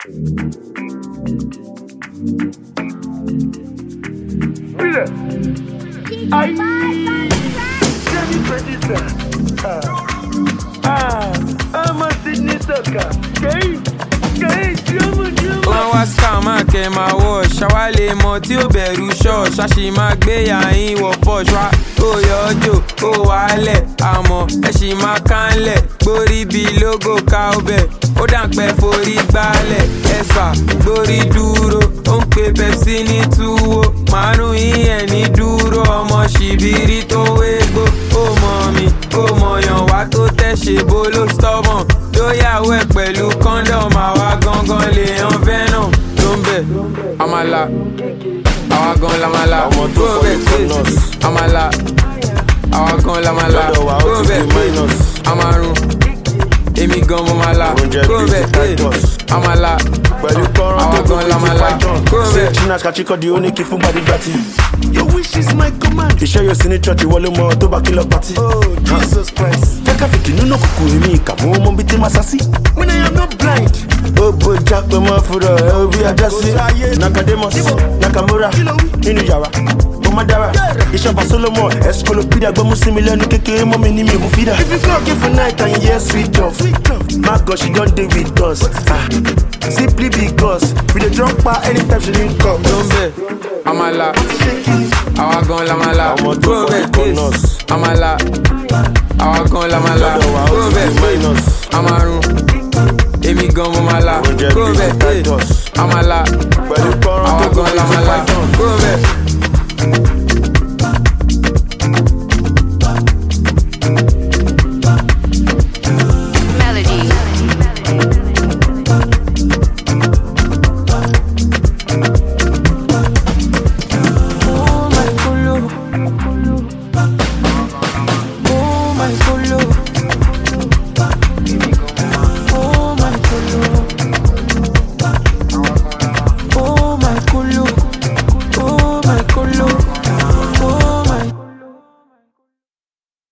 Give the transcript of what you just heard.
Wọ́n wá scammer kẹ́ máa wọ̀ ṣàwálé mọ́ tí ó bẹ̀rù ṣọ́ ṣáṣì máa gbé yàyín wọ̀ Porsche wá ó yọ ọjọ́ ó wálẹ̀ àmọ́ ẹ ṣì máa kánlẹ̀ gbórí bíi logo cowbell ó dàpẹ́ forí gbálẹ̀ ẹ̀sà gbórí dúró ó ń pe Pepsi ní túwó márùn yíyẹn ní dúró ọmọ ṣìbírí tó wégbó ó mọ̀ mi ó mọ̀yàn wá tó tẹ̀ ṣe bó ló stubborn lóyàwó ẹ̀ pẹ̀lú condom àwa gangan lè yan venom ló ń bẹ̀ àmàlà àwa gan lamala tó bẹ̀ tètè àmàlà àwa gan lamala tó bẹ̀ tètè àmàrùn èmi gan mo máa la kó bẹ̀ tètè àmàlà àwa gan lamala kó bẹ̀. China kachiko di oniki fún gbadigbati. Your wish is my command. Iṣẹ́ yóò sí ní church ìwọlé mọ́ tó bá kí lọ pati. Oh Jesus Christ. Fẹ́ká fìkì nínú kùkù èmi ìkàmú ọmọ bíi tí máa sá sí. When I am not blind. Ó bójá pé mọ́ fúnra ẹ̀ ó bí ajá sí. Nakademus, Nakamura, nínú yàrá. Madara, Ishaba Solomon, Escolopedia, Gomusimi, Keke, Mommy, Nimi, Mufida. If you go give for night and yes, sweet love. My God, she don't deal with us. Simply because we the drunk bar anytime she didn't come. Amala, àwa gan lamala, go back this. Amala, àwa gan lamala, go back this. Amarun, èmi gan mo mala, go back this. Amala, àwa gan lamala.